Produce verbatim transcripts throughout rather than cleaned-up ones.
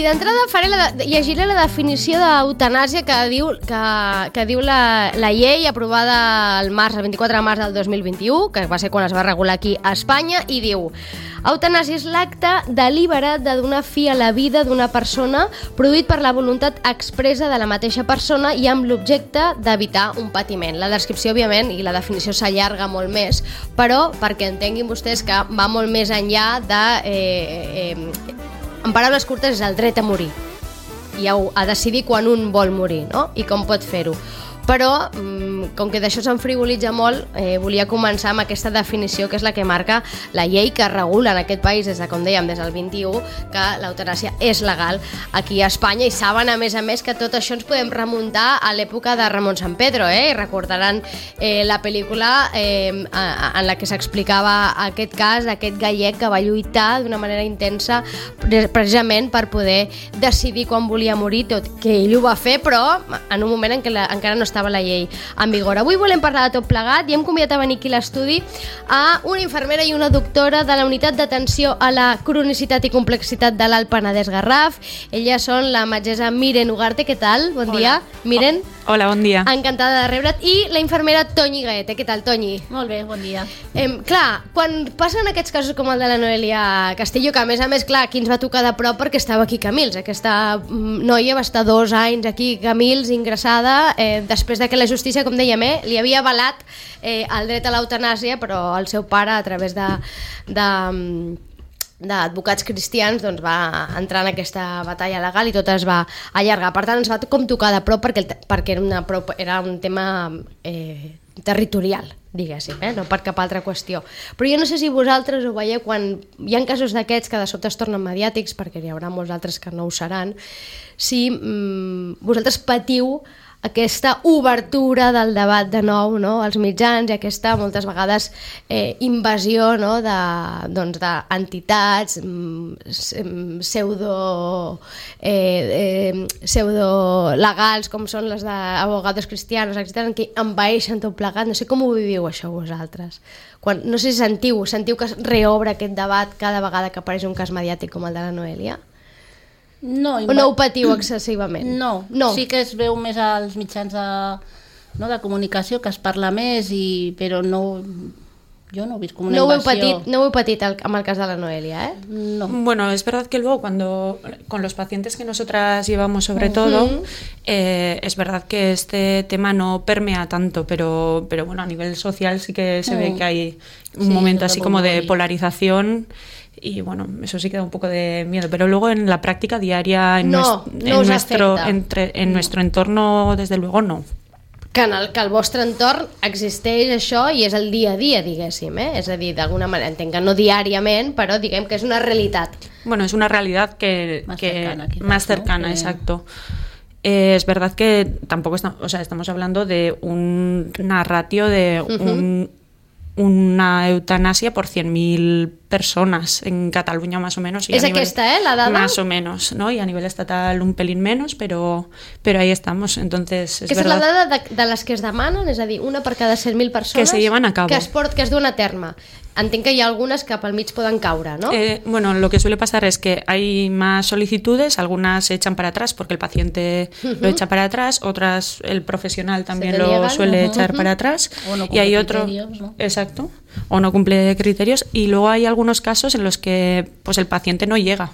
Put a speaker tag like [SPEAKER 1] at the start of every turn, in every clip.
[SPEAKER 1] d'entrada faré la, llegiré la definició d'eutanàsia que diu, que, que diu la, la llei aprovada el març, el vint-i-quatre de març del dos mil vint-i-u, que va ser quan es va regular aquí a Espanya, i diu: eutanàsia és l'acte deliberat de donar fi a la vida d'una persona produït per la voluntat expressa de la mateixa persona i amb l'objecte d'evitar un patiment. La descripció, òbviament, i la definició s'allarga molt més, però perquè entenguin vostès que va molt més enllà de... Eh, eh, en paraules curtes, és el dret a morir i a, a decidir quan un vol morir, no? I com pot fer-ho. Però, com que d'això s'enfrivolitza molt, eh, volia començar amb aquesta definició, que és la que marca la llei que regula en aquest país des de, com dèiem, des del vint-i-u, que l'eutanàsia és legal aquí a Espanya, i saben, a més a més, que tot això ens podem remuntar a l'època de Ramon Sampedro, eh? I recordaran eh, la pel·lícula eh, en la que s'explicava aquest cas d'aquest gallec que va lluitar d'una manera intensa precisament per poder decidir quan volia morir, tot que ell ho va fer, però en un moment en què la, encara no estava la llei en vigor. Avui volem parlar de tot plegat i hem convidat a venir aquí a l'estudi a una infermera i una doctora de la unitat d'atenció a la cronicitat i complexitat de l'Alt Penedès Garraf. Elles són la metgessa Miren Ugarte. Què tal? Bon Hola. Dia, Miren.
[SPEAKER 2] Oh. Hola, bon dia.
[SPEAKER 1] Encantada de rebre't. I la infermera Toñi Gaete. Què tal, Toñi?
[SPEAKER 3] Molt bé, bon dia.
[SPEAKER 1] Eh, clar, quan passen aquests casos com el de la Noelia Castillo, que a més a més, clar, aquí ens va tocar de prop perquè estava aquí a Camils. Aquesta noia va estar dos anys aquí a Camils ingressada, eh, després de que la justícia, com dèiem, eh, li havia avalat eh, el dret a l'eutanàsia, però el seu pare, a través de... de d'advocats cristians, doncs va entrar en aquesta batalla legal i tot es va allargar. Per tant, ens va com tocar de prop perquè, perquè era, una, era un tema eh, territorial, diguéssim, eh? No per cap altra qüestió. Però jo no sé si vosaltres ho veieu quan hi ha casos d'aquests que de sobte es tornen mediàtics, perquè hi haurà molts altres que no ho seran, si mm, vosaltres patiu aquesta obertura del debat de nou, no? Als mitjans, i aquesta moltes vegades eh, invasió, no? de, doncs, d'entitats mm, pseudo eh, eh, pseudo legals com són les d'abogados cristianos, etcètera, en què envaeixen tot plegat. No sé com ho viviu això vosaltres. Quan, no sé si sentiu, sentiu que es reobre aquest debat cada vegada que apareix un cas mediàtic com el de la Noelia?
[SPEAKER 3] No,
[SPEAKER 1] o no ho patiu excessivament?
[SPEAKER 3] No, no, sí que es veu més als mitjans de, no, de comunicació, que es parla més, i, però no, yo no he visto como una
[SPEAKER 1] no
[SPEAKER 3] invasión.
[SPEAKER 1] Ho he patit, no ho he patit el, amb el cas de la Noelia, ¿eh?
[SPEAKER 3] No.
[SPEAKER 2] Bueno, es verdad que luego cuando con los pacientes que nosotras llevamos sobre uh-huh. todo, eh, es verdad que este tema no permea tanto, pero, pero bueno, a nivel social sí que se uh-huh. ve que hay un sí, momento así como de polarización. Y bueno, eso sí que da un poco de miedo, pero luego en la práctica diaria, en,
[SPEAKER 1] no,
[SPEAKER 2] nues-
[SPEAKER 1] no
[SPEAKER 2] en, nuestro,
[SPEAKER 1] entre,
[SPEAKER 2] en
[SPEAKER 1] no.
[SPEAKER 2] nuestro entorno, desde luego no.
[SPEAKER 1] Que en el, que el vostre entorn existeix això i és el dia a dia, diguéssim, eh? És a dir, d'alguna manera, entenc que no diàriament, però diguem que és una realitat.
[SPEAKER 2] Bueno, es una realidad que
[SPEAKER 3] más
[SPEAKER 2] que,
[SPEAKER 3] cercana, quizás,
[SPEAKER 2] más cercana,
[SPEAKER 3] ¿no?
[SPEAKER 2] exacto. Eh, es verdad que tampoco está, o sea, estamos hablando de un, una ratio de uh-huh. un, una eutanasia por cien mil personas en Cataluña más o menos. Y
[SPEAKER 1] es
[SPEAKER 2] a nivel,
[SPEAKER 1] aquesta, ¿eh? La dada.
[SPEAKER 2] Más o menos, ¿no? Y a nivel estatal un pelín menos, pero, pero ahí estamos. Entonces, es
[SPEAKER 1] Aquesta
[SPEAKER 2] verdad.
[SPEAKER 1] és la dada de, de les que es demanen, és a dir, una per cada cent mil persones
[SPEAKER 2] que se llevan a cabo.
[SPEAKER 1] Que es, port, que es duen a terme. Entenc que hi ha algunes que pel mig poden caure, ¿no?
[SPEAKER 2] Eh, bueno, lo que suele pasar es que hay más solicitudes, algunas se echan para atrás porque el paciente uh-huh. lo echa para atrás, otras el profesional también lo
[SPEAKER 1] niegan,
[SPEAKER 2] suele
[SPEAKER 1] uh-huh.
[SPEAKER 2] echar para atrás.
[SPEAKER 3] O no
[SPEAKER 2] y hay otro,
[SPEAKER 3] ¿no?
[SPEAKER 2] Exacto, o no cumple criterios, y luego hay algunos casos en los que pues el paciente no llega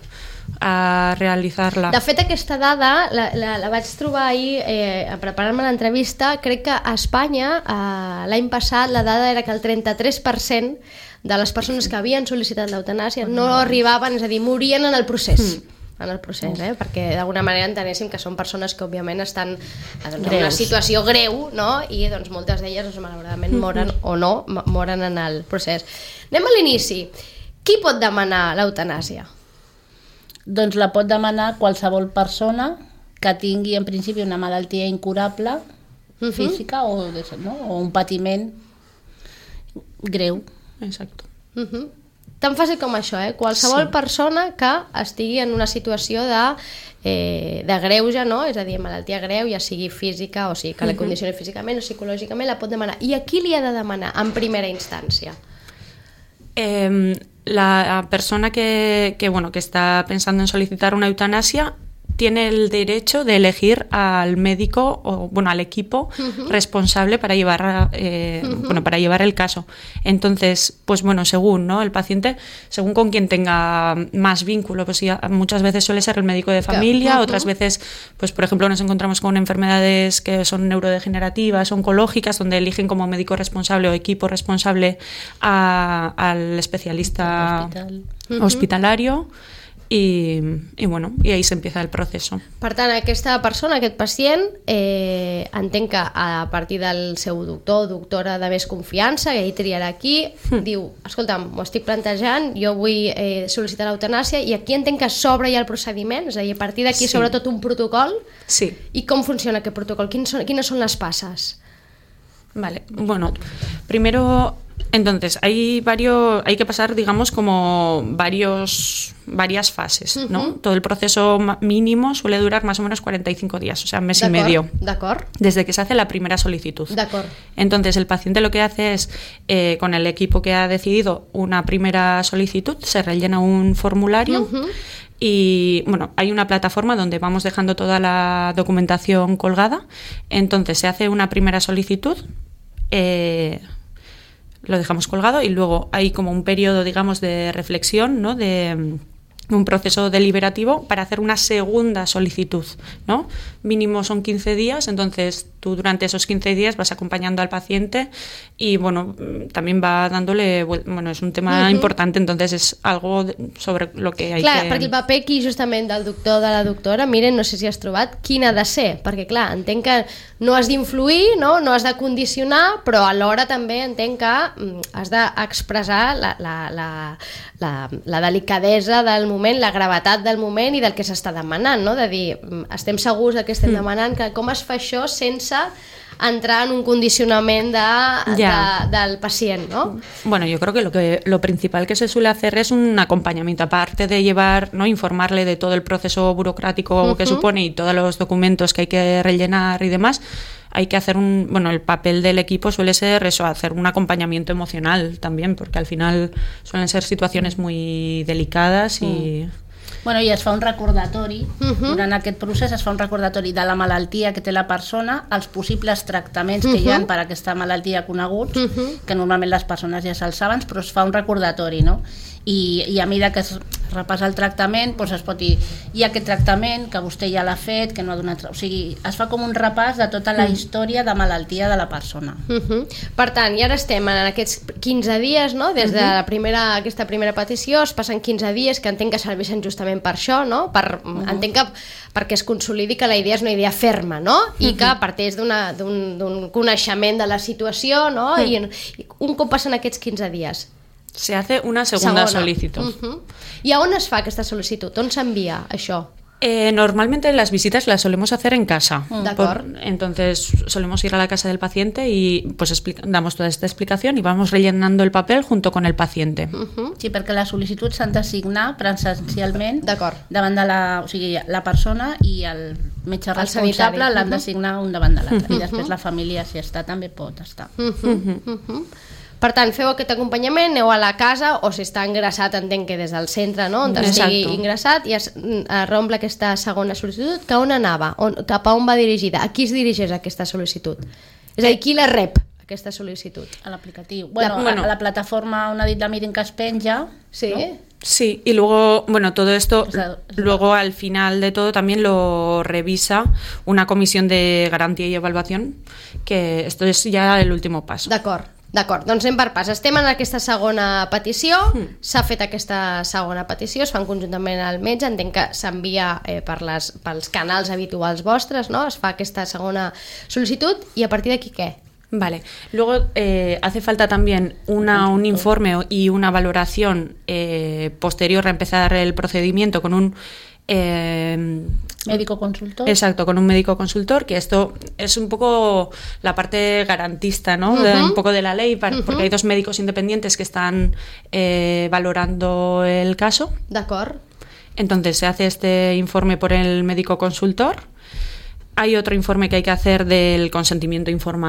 [SPEAKER 2] a realitzar-la.
[SPEAKER 1] De fet, aquesta dada la, la, la vaig trobar ahir eh, preparant-me l'entrevista. Crec que a Espanya eh, l'any passat la dada era que el trenta-tres per cent de les persones que havien sol·licitat l'eutanàsia no arribaven, és a dir, morien en el procés. Mm. en el procés, eh? Perquè d'alguna manera entenéssim que són persones que òbviament estan en una situació greu, no? I doncs moltes d'elles doncs, malauradament moren o no, moren en el procés. Anem a l'inici. Qui pot demanar l'eutanàsia?
[SPEAKER 3] Doncs la pot demanar qualsevol persona que tingui en principi una malaltia incurable uh-huh. física o, de, no? o un patiment greu.
[SPEAKER 2] Exacto.
[SPEAKER 1] Uh-huh. Tan fàcil com això, eh? Qualsevol sí. persona que estigui en una situació de, eh, de greuge, no? És a dir, malaltia greu, ja sigui física, o sigui que la condicioni físicament o psicològicament, la pot demanar. I a qui li ha de demanar en primera instància?
[SPEAKER 2] Eh, la persona que, que, bueno, que está pensando en solicitar una eutanasia tiene el derecho de elegir al médico o bueno al equipo uh-huh. responsable para llevar eh, uh-huh. bueno para llevar el caso. Entonces, pues bueno, según no el paciente, según con quien tenga más vínculo, pues ya, muchas veces suele ser el médico de familia, uh-huh. otras veces, pues por ejemplo, nos encontramos con enfermedades que son neurodegenerativas, oncológicas, donde eligen como médico responsable o equipo responsable a, al especialista
[SPEAKER 3] Hospital.
[SPEAKER 2] uh-huh. hospitalario. I, i, bueno, i ahí s'empieza el procés.
[SPEAKER 1] Per tant, aquesta persona, aquest pacient, eh, entenc que a partir del seu doctor o doctora de més confiança, que ell triarà aquí, mm. diu, escolta'm, m'ho estic plantejant, jo vull eh, sol·licitar l'eutanàsia, i aquí entenc que s'obre ja el procediment, és a dir, a partir d'aquí
[SPEAKER 2] sí.
[SPEAKER 1] s'obre tot un protocol.
[SPEAKER 2] Sí.
[SPEAKER 1] I com funciona aquest protocol? Quines són, quines són les passes?
[SPEAKER 2] Vale, bueno, primero... Entonces, hay varios, hay que pasar, digamos, como varios, varias fases, ¿no? Uh-huh. Todo el proceso mínimo suele durar más o menos cuarenta y cinco días, o sea, un mes y medio.
[SPEAKER 1] D'acord.
[SPEAKER 2] Desde que se hace la primera solicitud.
[SPEAKER 1] D'acord.
[SPEAKER 2] Entonces, el paciente lo que hace es, eh, con el equipo que ha decidido una primera solicitud, se rellena un formulario. Uh-huh. Y bueno, hay una plataforma donde vamos dejando toda la documentación colgada. Entonces, se hace una primera solicitud. Eh, lo dejamos colgado y luego hay como un periodo, digamos, de reflexión, ¿no? De un proceso deliberativo para hacer una segunda solicitud, ¿no? Mínimo son quince días, entonces tú durante esos quince días vas acompañando al paciente y, bueno, también va dándole... Bueno, és un tema uh-huh. importante, entonces és algo sobre lo que hay
[SPEAKER 1] clar,
[SPEAKER 2] que...
[SPEAKER 1] Clar, perquè el paper aquí justament del doctor o de la doctora, miren, no sé si has trobat, quin ha de ser, perquè clar, entenc que no has d'influir, no? No has de condicionar, però alhora també entenc que has d'expressar la, la, la, la, la delicadesa del moment, la gravetat del moment i del que s'està demanant, no? De dir, estem segurs que estem demanant, que com es fa això sense entrar en un condicionament de,
[SPEAKER 2] ya.
[SPEAKER 1] de, del pacient, ¿no?
[SPEAKER 2] Bueno, yo creo que lo que lo principal que se suele hacer es un acompañamiento, aparte de llevar, ¿no? Informarle de todo el proceso burocrático uh-huh. que supone y todos los documentos que hay que rellenar y demás. Hay que hacer un, bueno, el papel del equipo suele ser eso, hacer un acompañamiento emocional también, porque al final suelen ser situaciones muy delicadas y... Mm.
[SPEAKER 3] Bueno, i es fa un recordatori, uh-huh. durant aquest procés es fa un recordatori de la malaltia que té la persona, els possibles tractaments uh-huh. que hi ha per aquesta malaltia coneguts, uh-huh. que normalment les persones ja se'ls saben, però es fa un recordatori, no? I, i a mesura que es repassa el tractament, doncs es pot dir, hi ha aquest tractament que vostè ja l'ha fet, que no ha donat... O sigui, es fa com un repàs de tota la història de malaltia de la persona.
[SPEAKER 1] Uh-huh. Per tant, i ara estem en aquests quinze dies, no? Des de la primera, aquesta primera petició, es passen quinze dies, que entenc que serveixen justament per això, no? Per, uh-huh. Entenc que perquè es consolidi que la idea és una idea ferma, no? I uh-huh. que parteix d'un coneixement de la situació, no? Uh-huh. I, I un cop passen aquests quinze dies,
[SPEAKER 2] se hace una segunda, segunda. solicitud.
[SPEAKER 1] Uh-huh. I a on es fa aquesta sol·licitud? On s'envia això?
[SPEAKER 2] Eh, normalmente las visitas las solemos hacer en casa.
[SPEAKER 1] Mm.
[SPEAKER 2] Por, entonces solemos ir a la casa del paciente y pues explica, damos toda esta explicación y vamos rellenando el papel junto con el paciente.
[SPEAKER 1] Uh-huh.
[SPEAKER 3] Sí, perquè les sol·licituds s'han de signar presencialment davant de la, o sigui, la persona i el metge el responsable l'han uh-huh. de signar un davant de l'altre. Uh-huh. I després la família, si està, també pot estar.
[SPEAKER 1] Uh-huh. Uh-huh. Per tant, feu aquest acompanyament, aneu a la casa, o si està ingressat, entenc que des del centre, no? On estigui ingressat, i es, es romple aquesta segona sol·licitud, que on anava? On, cap a on va dirigida? A qui es dirigeix aquesta sol·licitud? És a dir, qui la rep, aquesta sol·licitud?
[SPEAKER 3] A l'aplicatiu. Bueno, la, bueno, a la plataforma on ha dit la Miren que es penja,
[SPEAKER 1] sí.
[SPEAKER 3] ¿no?
[SPEAKER 2] Sí, y luego, bueno, todo esto, o sea, luego al final de todo también lo revisa una comisión de garantía y evaluación, que esto es ya el último paso.
[SPEAKER 1] D'acord. D'acord, doncs anem per pas. Estem en aquesta segona petició, mm. s'ha fet aquesta segona petició, es fan conjuntament al metge, entenc que s'envia eh, per les, pels canals habituals vostres, no? Es fa aquesta segona sol·licitud i a partir d'aquí què?
[SPEAKER 2] Vale, luego eh, hace falta también una, un informe y una valoración eh, posterior a empezar el procedimiento con un Eh,
[SPEAKER 3] médico consultor.
[SPEAKER 2] Exacto, con un médico consultor, que esto es un poco la parte garantista, ¿no?
[SPEAKER 1] Uh-huh.
[SPEAKER 2] De, un poco de la ley, para,
[SPEAKER 1] uh-huh.
[SPEAKER 2] porque hay dos médicos independientes que están eh, valorando el caso.
[SPEAKER 1] D'acord.
[SPEAKER 2] Entonces se hace este informe por el médico consultor. Hay otro informe que hay que hacer del consentimiento informado,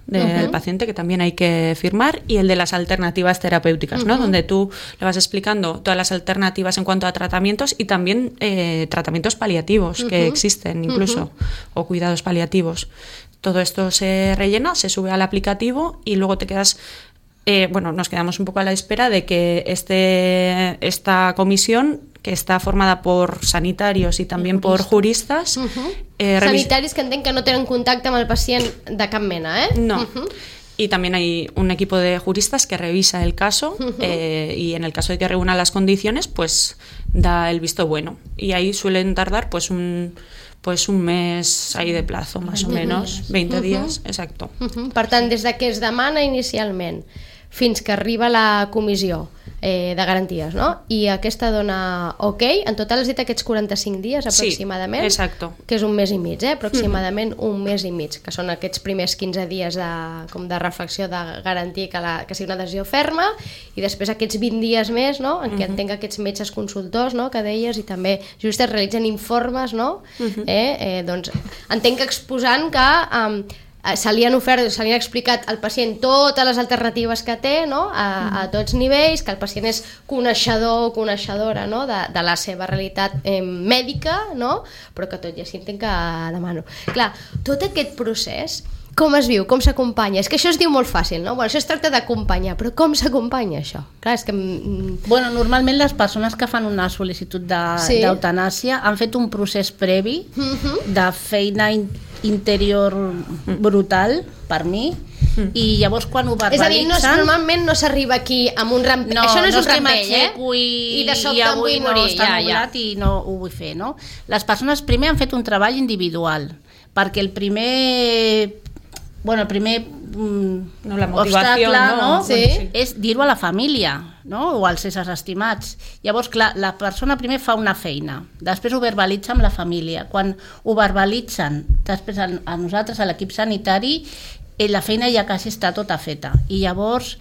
[SPEAKER 2] del
[SPEAKER 1] Ujú.
[SPEAKER 2] paciente que también hay que firmar, y el de las alternativas terapéuticas, ¿no? Donde tú le vas explicando todas las alternativas en cuanto a tratamientos y también eh, tratamientos paliativos que existen incluso, o cuidados paliativos. Todo esto se rellena, se sube al aplicativo y luego te quedas... Eh, bueno, nos quedamos un poco a la espera de que este, esta comisión, que está formada por sanitarios y también por juristas...
[SPEAKER 1] Uh-huh.
[SPEAKER 2] eh, revis-
[SPEAKER 1] Sanitaris que entenc que no tenen contacte amb el pacient de cap mena, eh?
[SPEAKER 2] No.
[SPEAKER 1] Uh-huh.
[SPEAKER 2] Y también hay un equipo de juristas que revisa el caso
[SPEAKER 1] Uh-huh.
[SPEAKER 2] eh, y en el caso de que reúna las condiciones, pues da el visto bueno. Y ahí suelen tardar pues un, pues un mes ahí de plazo, más o menos, veinte días, exacto.
[SPEAKER 1] Uh-huh. Per tant, des de que es demana inicialment fins que arriba la comissió eh, de garanties, no? I aquesta dona ok, en total has dit aquests quaranta-cinc dies aproximadament,
[SPEAKER 2] Sí, exacto.
[SPEAKER 1] que és un mes i mig, eh? Aproximadament uh-huh. un mes i mig, que són aquests primers quinze dies de, com de reflexió, de garantir que, la, que sigui una decisió ferma, i després aquests vint dies més, no? En què uh-huh. entenc aquests metges consultors, no? Que deies, i també just es realitzen informes, no? Uh-huh. eh? Eh, doncs, entenc que exposant que um, se li han ofert, se li han explicat al pacient totes les alternatives que té, no? a, a tots nivells, que el pacient és coneixedor o coneixedora, no? de, de la seva realitat eh, mèdica, no? Però que tot i així entenc que demano. Clar, tot aquest procés, com es viu, com s'acompanya? És que això es diu molt fàcil, no? Bueno, això es tracta d'acompanyar, però com s'acompanya això? Clar, és que... Mm,
[SPEAKER 3] Bueno, normalment les persones que fan una sol·licitud
[SPEAKER 1] Sí.
[SPEAKER 3] d'eutanàsia han fet un procés previ
[SPEAKER 1] Mhm.
[SPEAKER 3] de feina in interior brutal, per mi, i llavors quan ho
[SPEAKER 1] és a dir,
[SPEAKER 3] verbalitzen...
[SPEAKER 1] no, normalment no s'arriba aquí amb un rampell,
[SPEAKER 3] No,
[SPEAKER 1] això no és
[SPEAKER 3] no
[SPEAKER 1] un
[SPEAKER 3] és que
[SPEAKER 1] rampell, eh?
[SPEAKER 3] m'aixeco i,
[SPEAKER 1] I de sobte
[SPEAKER 3] i
[SPEAKER 1] em
[SPEAKER 3] avui
[SPEAKER 1] vull
[SPEAKER 3] no
[SPEAKER 1] morir,
[SPEAKER 3] està
[SPEAKER 1] ja, ja.
[SPEAKER 3] nublat i no ho vull fer, no? Les persones primer han fet un treball individual, perquè el primer... Bueno, el primer mm,
[SPEAKER 2] No, la motivació,
[SPEAKER 3] obstacle,
[SPEAKER 2] no?
[SPEAKER 3] no?
[SPEAKER 1] Sí.
[SPEAKER 3] Sí. És dir-ho a la família, no? O als éssers estimats. Llavors, clar, la persona primer fa una feina, després ho verbalitza amb la família. Quan ho verbalitzen, després a, a nosaltres, a l'equip sanitari, eh, la feina ja quasi està tota feta. I llavors...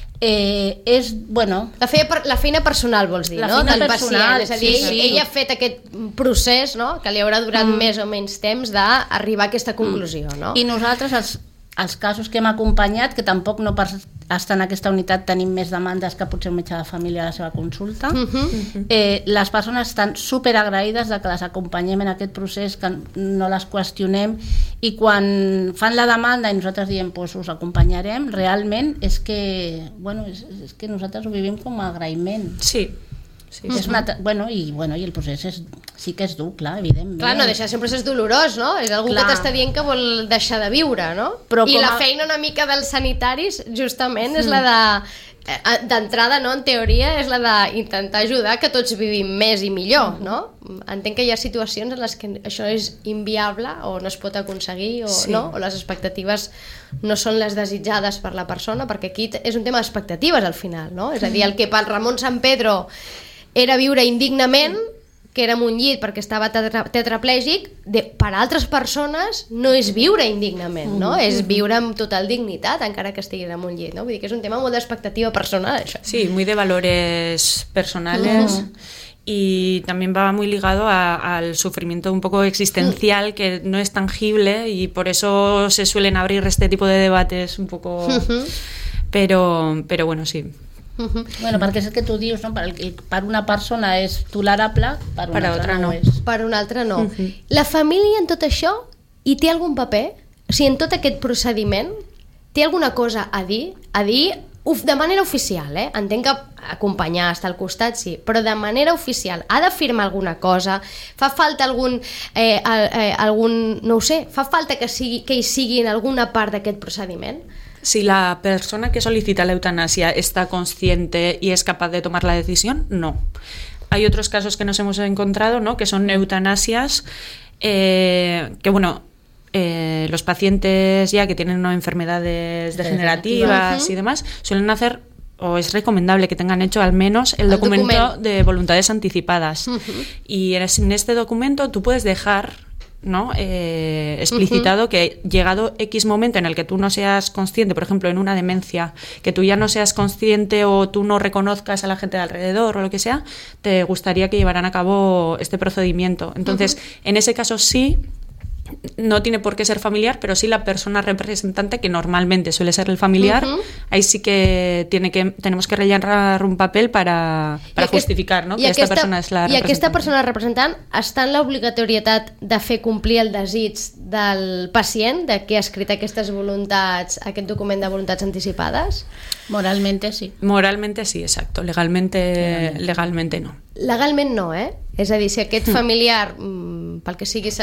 [SPEAKER 3] Eh, és, bueno...
[SPEAKER 1] La feina, per, la feina personal, vols dir,
[SPEAKER 3] La
[SPEAKER 1] no?
[SPEAKER 3] feina
[SPEAKER 1] Del
[SPEAKER 3] personal,
[SPEAKER 1] pacient. És a dir,
[SPEAKER 3] sí,
[SPEAKER 1] ell,
[SPEAKER 3] sí.
[SPEAKER 1] ell ha fet aquest procés, no? Que li haurà durat mm. més o menys temps d'arribar a aquesta conclusió, no?
[SPEAKER 3] I nosaltres, els, els casos que hem acompanyat, que tampoc no per estar en aquesta unitat tenim més demandes que potser un metge de família a la seva consulta,
[SPEAKER 1] Uh -huh.
[SPEAKER 3] eh, les persones estan super agraïdes de que les acompanyem en aquest procés, que no les qüestionem, i quan fan la demanda i nosaltres diem pues, us acompanyarem, realment és que, bueno, és, és que nosaltres ho vivim com a agraïment.
[SPEAKER 2] Sí, sí,
[SPEAKER 3] És una, bueno, i, bueno, i el procés és, sí que és dur, clar, evidentment.
[SPEAKER 1] Clar, no deixa de ser un procés dolorós, no? És algú
[SPEAKER 3] Clar.
[SPEAKER 1] que t'està dient que vol deixar de viure, no?
[SPEAKER 3] Però
[SPEAKER 1] I
[SPEAKER 3] com a-
[SPEAKER 1] la feina una mica dels sanitaris, justament, és la de... eh, d'entrada, no, en teoria, és la d'intentar ajudar que tots vivim més i millor, no? Entenc que hi ha situacions en les que això és inviable o no es pot aconseguir o,
[SPEAKER 2] Sí.
[SPEAKER 1] no? O les expectatives no són les desitjades per la persona, perquè aquí és un tema d'expectatives al final, no? És a dir, el que per Ramon San Pedro era viure indignament, que era en un llit perquè estava tetra tetraplègic, de, per altres persones no és viure indignament, no? És viure amb total dignitat, encara que estiguin en un llit, no? Vull dir que és un tema molt d'expectativa personal, això.
[SPEAKER 2] Sí, muy de valores personales.
[SPEAKER 1] Mm.
[SPEAKER 2] Y también va muy ligado a, al sufrimiento un poco existencial, que no es tangible, y por eso se suelen abrir este tipo de debates un poco... pero, pero bueno, sí.
[SPEAKER 3] Bueno, perquè és el que tu dius, no? Per, el, per una persona és tolerable, per una
[SPEAKER 2] Per
[SPEAKER 3] altra
[SPEAKER 2] altra
[SPEAKER 3] no,
[SPEAKER 2] no.
[SPEAKER 3] és.
[SPEAKER 1] Per una altra no. La família en tot això hi té algun paper? O sigui, en tot aquest procediment té alguna cosa a dir? A dir uf, de manera oficial, eh? Entenc que acompanyar, estar al costat, sí, però de manera oficial ha de firmar alguna cosa? Fa falta algun, eh, eh, algun no ho sé, fa falta que, sigui, que hi sigui en alguna part d'aquest procediment?
[SPEAKER 2] Si la persona que solicita la eutanasia está consciente y es capaz de tomar la decisión, no. Hay otros casos que nos hemos encontrado, ¿no? Que son eutanasias eh, que, bueno, eh, los pacientes ya que tienen, ¿no?, enfermedades degenerativas
[SPEAKER 1] Uh-huh.
[SPEAKER 2] y demás, suelen hacer, o es recomendable que tengan hecho al menos el,
[SPEAKER 1] El
[SPEAKER 2] documento,
[SPEAKER 1] documento.
[SPEAKER 2] de voluntades anticipadas.
[SPEAKER 1] Uh-huh.
[SPEAKER 2] Y en este documento tú puedes dejar, ¿no?, eh, explicitado
[SPEAKER 1] Uh-huh.
[SPEAKER 2] que llegado X momento en el que tú no seas consciente, por ejemplo en una demencia, que tú ya no seas consciente o tú no reconozcas a la gente de alrededor o lo que sea, te gustaría que llevaran a cabo este procedimiento. Entonces, uh-huh. en ese caso sí, no tiene por qué ser familiar, pero sí la persona representante, que normalmente suele ser el familiar, uh-huh. ahí sí que, tiene que tenemos que rellenar un papel para, para aquest, justificar, no? que aquesta, aquesta persona és la representant.
[SPEAKER 1] I aquesta persona representant està en l'obligatorietat de fer complir el desig del pacient, de que ha escrit aquestes voluntats, aquest document de voluntats anticipades?
[SPEAKER 3] Moralmente sí.
[SPEAKER 2] Moralmente sí, exacto. Legalmente, legalmente no.
[SPEAKER 1] Legalment no, eh? És a dir, si aquest familiar, mm, pel que sigui,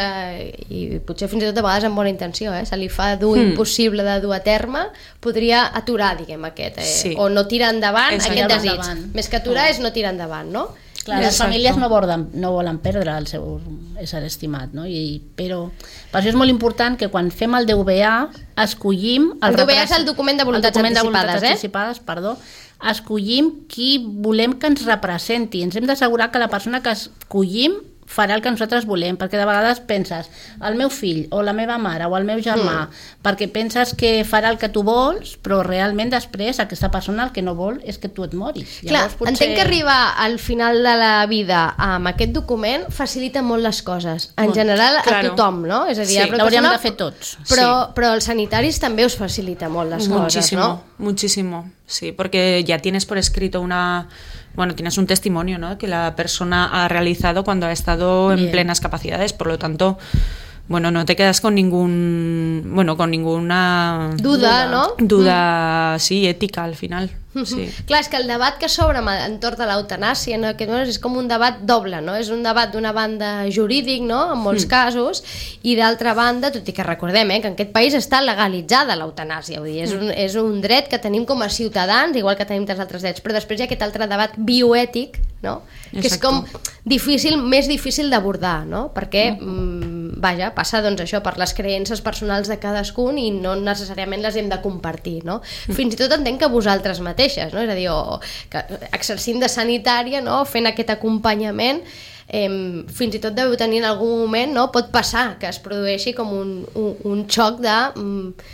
[SPEAKER 1] i potser fins i tot a vegades amb bona intenció, eh, se li fa dur mm. impossible de dur a terme, podria aturar, diguem, aquest, eh, sí. o no tirar endavant Exacte. aquest desig. Endavant. Més que aturar oh. és no tirar endavant, no?
[SPEAKER 3] Clar, les famílies no volen, no volen perdre el seu ésser estimat, no? I, però per això és molt important que quan fem el D V A escollim...
[SPEAKER 1] El, el D V A és el document de voluntats
[SPEAKER 3] document
[SPEAKER 1] anticipades,
[SPEAKER 3] de voluntats
[SPEAKER 1] eh?
[SPEAKER 3] anticipades, perdó. Escollim qui volem que ens representi. Ens hem d'assegurar que la persona que escollim farà el que nosaltres volem, perquè de vegades penses el meu fill o la meva mare o el meu germà, mm. perquè penses que farà el que tu vols, però realment després aquesta persona el que no vol és que tu et moris.
[SPEAKER 1] Clar, potser... entenc que arribar al final de la vida amb aquest document facilita molt les coses, en molt. general a claro. tothom, no? És a dir,
[SPEAKER 3] sí, l'hauríem de fer tots.
[SPEAKER 1] Però, sí. però els sanitaris també us facilita molt les
[SPEAKER 2] muchísimo,
[SPEAKER 1] coses, no?
[SPEAKER 2] Muchísimo, sí, porque ya tienes por escrito una... Bueno, tienes un testimonio, ¿no? Que la persona ha realizado cuando ha estado en Bien. plenas capacidades, por lo tanto, bueno, no te quedas con ningún, bueno, con ninguna
[SPEAKER 1] duda, no?
[SPEAKER 2] Duda, mm. sí, ética al final. Sí.
[SPEAKER 1] Clar, és que el debat que s'obre entorn de l'eutanàsia, no? Que és com un debat doble, no? És un debat d'una banda jurídic, no? En molts mm. casos, i d'altra banda, tot i que recordem eh, que en aquest país està legalitzada l'eutanàsia, vull dir, és un, és un dret que tenim com a ciutadans, igual que tenim tants altres drets, però després hi ha aquest altre debat bioètic, no? Que és com difícil, més difícil d'abordar, no? Perquè, mm, vaja, passa doncs això per les creences personals de cadascun i no necessàriament les hem de compartir, no? Mm. Fins i tot entenc que vosaltres mateixos no? És a dir, o, que exercint de sanitària, no? Fent aquest acompanyament, eh, fins i tot deu tenir en algun moment, no? Pot passar que es produeixi com un, un, un xoc de mm,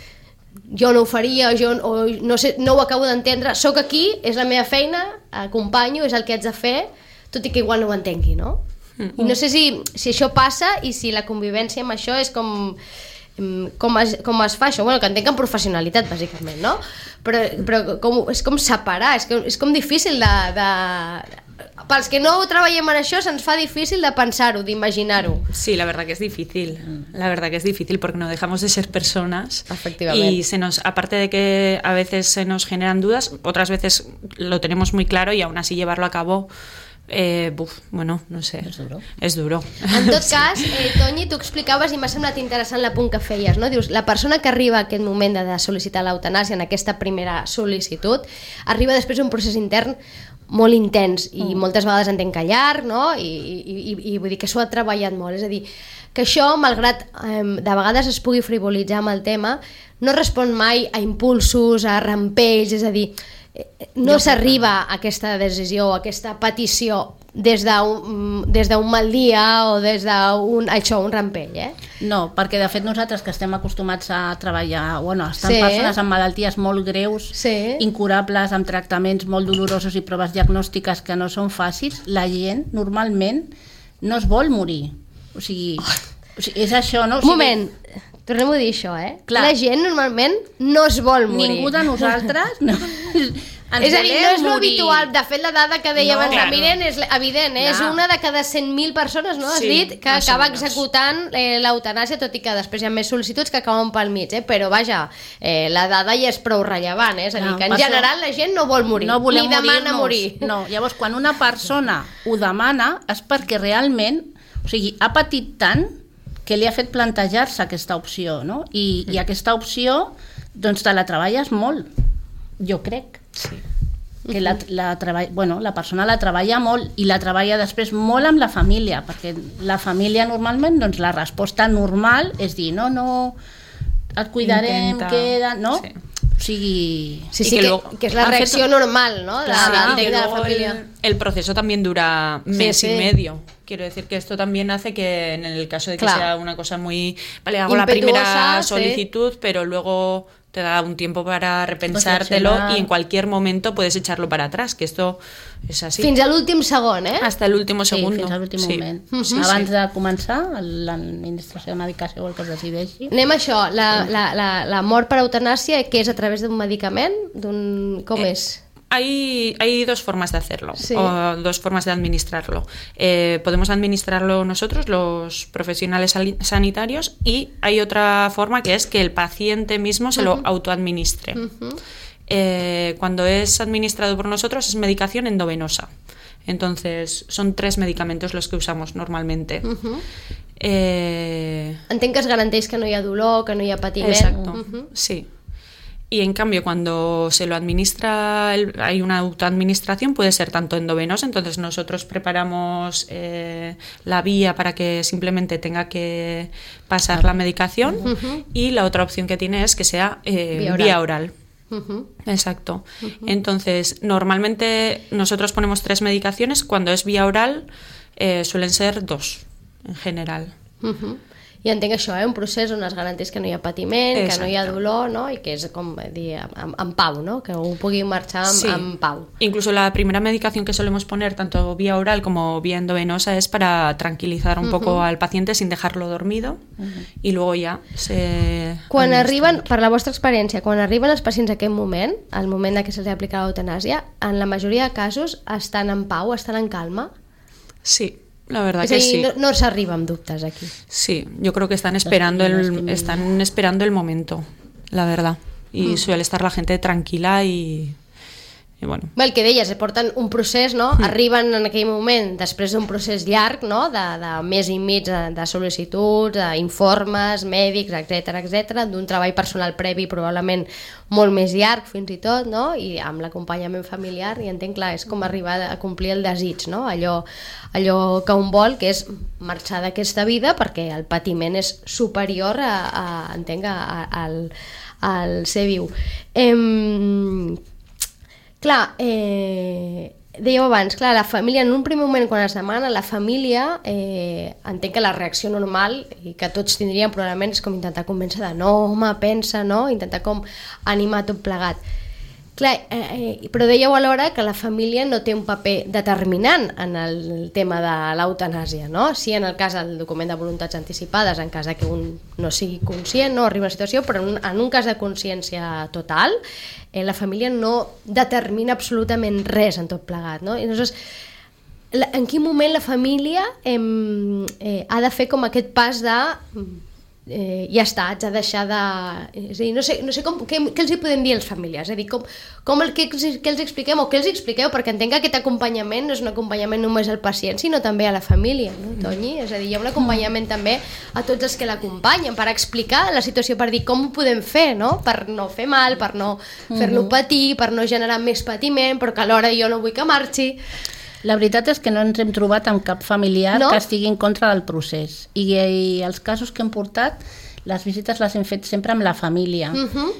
[SPEAKER 1] jo no ho faria, jo o, no, sé, no ho acabo d'entendre, sóc aquí, és la meva feina, acompanyo, és el que haig de fer, tot i que igual no ho entengui, no? Mm. I no sé si, si això passa i si la convivència amb això és com... Com es, com es fa això? Bueno, que entenc en professionalitat, bàsicament, no? Però, però com, és com separar, és, que, és com difícil de, de... Pels que no treballem en això se'ns fa difícil de pensar-ho, d'imaginar-ho.
[SPEAKER 2] Sí, la verdad que es difícil, la verdad que es difícil porque no dejamos de ser personas.
[SPEAKER 1] Efectivamente.
[SPEAKER 2] Y se nos, aparte de que a veces se nos generan dudas, otras veces lo tenemos muy claro y aún así llevarlo a cabo... Eh, buf, bueno, no sé,
[SPEAKER 3] és duro.
[SPEAKER 2] És duro.
[SPEAKER 1] En tot cas, eh, Toñi, tu explicaves i m'ha semblat interessant l'apunt que feies, no? Dius, la persona que arriba a aquest moment de sol·licitar l'eutanàsia, en aquesta primera sol·licitud, arriba després d'un procés intern molt intens i mm. moltes vegades entenc que llarg, no? I, i, i, i vull dir que s'ho ha treballat molt, és a dir, que això, malgrat eh, de vegades es pugui frivolitzar amb el tema, no respon mai a impulsos, a rampells, és a dir, no s'arriba a aquesta decisió, a aquesta petició des d'un des d'un mal dia o des d'un això, un rampell, eh?
[SPEAKER 3] No, perquè de fet nosaltres que estem acostumats a treballar, bueno, estan sí. persones amb malalties molt greus, sí. incurables, amb tractaments molt dolorosos i proves diagnòstiques que no són fàcils, la gent normalment no es vol morir. O sigui, o sigui és això, no? O sigui,
[SPEAKER 1] un moment, tornem a dir això, eh? Clar. La gent normalment no es vol morir.
[SPEAKER 3] Ningú de nosaltres no.
[SPEAKER 1] Ens és a dir, no és l'habitual. De fet, la dada que deia no, abans claro. la Miren és evident, eh? És una de cada cent mil persones, no? Has sí, dit, que acaba executant eh, l'eutanàsia, tot i que després hi ha més sol·licituds que acaben pel mig, eh? Però vaja, eh, la dada ja és prou rellevant, eh? És a dir, no, que en general la gent no vol morir,
[SPEAKER 3] no
[SPEAKER 1] ni demana morir.
[SPEAKER 3] No, llavors quan una persona ho demana és perquè realment, o sigui, ha patit tant que li ha fet plantejar-se aquesta opció, no? I, mm. i aquesta opció, doncs te la treballes molt, jo crec.
[SPEAKER 2] Sí.
[SPEAKER 3] Que la, la, treball... bueno, la persona la treballa molt i la treballa després molt amb la família, perquè la família normalment, doncs la resposta normal és dir, no, no, et cuidarem, Intenta... queda, no?
[SPEAKER 2] Sí.
[SPEAKER 3] O sigui...
[SPEAKER 1] Sí, sí, que, que, luego, que és la reacció fet... normal, ¿no?
[SPEAKER 2] Claro,
[SPEAKER 1] la,
[SPEAKER 2] sí,
[SPEAKER 1] de la familia.
[SPEAKER 2] El, el proceso también dura mes sí, sí. y medio. Quiero decir que esto también hace que en el caso de que claro. sea una cosa muy... Vale, hago Impetuosa, la primera solicitud, sí. pero luego te da un tiempo para repensártelo y en cualquier momento puedes echarlo para atrás, que esto és així.
[SPEAKER 1] Fins a l'últim segon, eh?
[SPEAKER 2] Hasta el último segundo.
[SPEAKER 3] Sí, fins a l'últim
[SPEAKER 2] sí.
[SPEAKER 3] moment.
[SPEAKER 2] Sí,
[SPEAKER 3] Abans
[SPEAKER 2] sí.
[SPEAKER 3] de començar, l'administració de medicació o el que es decideixi.
[SPEAKER 1] Anem a això, la, la, la, la mort per eutanàsia, que és a través d'un medicament? D'un... Com
[SPEAKER 2] Eh,
[SPEAKER 1] és?
[SPEAKER 2] Hay, hay dos formas de hacerlo,
[SPEAKER 1] Sí.
[SPEAKER 2] o dos formas de administrarlo. Eh, podemos administrarlo nosotros, los profesionales sali- sanitarios, y hay otra forma que es que el paciente mismo se lo autoadministre.
[SPEAKER 1] Uh-huh.
[SPEAKER 2] Eh, cuando es administrado por nosotros es medicación endovenosa. Entonces son tres medicamentos los que usamos normalmente.
[SPEAKER 1] Uh-huh.
[SPEAKER 2] Eh,
[SPEAKER 1] Entenc que es garanteix que no hi ha dolor, que no hi ha patiment.
[SPEAKER 2] Exacto,
[SPEAKER 1] Uh-huh.
[SPEAKER 2] sí. Y en cambio, cuando se lo administra, el- hay una autoadministración, puede ser tanto endovenosa, entonces nosotros preparamos eh, la vía para que simplemente tenga que pasar la medicación,
[SPEAKER 1] Ujú.
[SPEAKER 2] y la otra opción que tiene es que sea eh,
[SPEAKER 1] Vía oral.
[SPEAKER 2] vía oral.
[SPEAKER 1] Uh-huh.
[SPEAKER 2] Exacto. Entonces, normalmente nosotros ponemos tres medicaciones, cuando es vía oral eh, suelen ser dos en general.
[SPEAKER 1] Uh-huh. I entenc això, eh? Un procés on es garanteix que no hi ha patiment,
[SPEAKER 2] Exacte.
[SPEAKER 1] que no hi ha dolor, no? I que és, com dir, en, en pau, no? Que ho pugui marxar en,
[SPEAKER 2] Sí.
[SPEAKER 1] en pau.
[SPEAKER 2] Incluso la primera medicación que solemos poner, tanto vía oral como vía endovenosa, es para tranquilizar un poco al paciente sin dejarlo dormido, y luego ya se...
[SPEAKER 1] Quan
[SPEAKER 2] administra.
[SPEAKER 1] arriben, per la vostra experiència, quan arriben els pacients a aquest moment, al moment de que se'ls aplica l'eutanàsia, en la majoria de casos estan en pau, estan en calma?
[SPEAKER 2] Sí, la verdad
[SPEAKER 1] És a
[SPEAKER 2] que
[SPEAKER 1] dir,
[SPEAKER 2] sí.
[SPEAKER 1] no, no s'arriba amb dubtes aquí.
[SPEAKER 2] Sí, yo creo que están esperando el, están esperando el momento, la verdad. Y suele estar la gente tranquila y, y bueno.
[SPEAKER 1] Bé, el que deies, porten un procés, no? Mm. Arriben en aquell moment, després d'un procés llarg, no? De, de mes i mig de, de sol·licituds, d'informes, mèdics, etcètera, etcètera, d'un treball personal previ probablement molt més llarg fins i tot, no? I amb l'acompanyament familiar, i entenc, clar, és com arribar a complir el desig, no? Allò, allò que un vol, que és marxar d'aquesta vida, perquè el patiment és superior a, a entenc, a, a, al, al ser viu. Em... Clar, eh, dèieu abans, clar, la família, en un primer moment quan es demana, la família, eh, entenc que la reacció normal, i que tots tindríem probablement, és com intentar convèncer de no, home, pensa, no? Intentar com animar tot plegat. Clar, eh, però dèieu alhora que la família no té un paper determinant en el tema de l'eutanàsia, no? Sí, en el cas del document de voluntats anticipades, en cas que un no sigui conscient, no arriba a la situació, però en un, en un cas de consciència total, eh, la família no determina absolutament res en tot plegat, no? I llavors, la, en quin moment la família eh, eh, ha de fer com aquest pas de... Eh, ja està, haig de deixar de... És a dir, no sé, no sé com, què, què els hi podem dir als familiars, és a dir, com, com el que, que els expliquem o què els expliqueu, perquè entenc que aquest acompanyament no és un acompanyament només al pacient, sinó també a la família, no, Toñi? És a dir, hi ha un acompanyament també a tots els que l'acompanyen, per explicar la situació, per dir com ho podem fer, no? Per no fer mal, per no fer-lo patir, per no generar més patiment, però que alhora jo no vull que marxi.
[SPEAKER 3] La veritat és que no ens hem trobat amb cap familiar
[SPEAKER 1] No?
[SPEAKER 3] que estigui en contra del procés. I, I els casos que hem portat, les visites les hem fet sempre amb la família.
[SPEAKER 1] Uh-huh.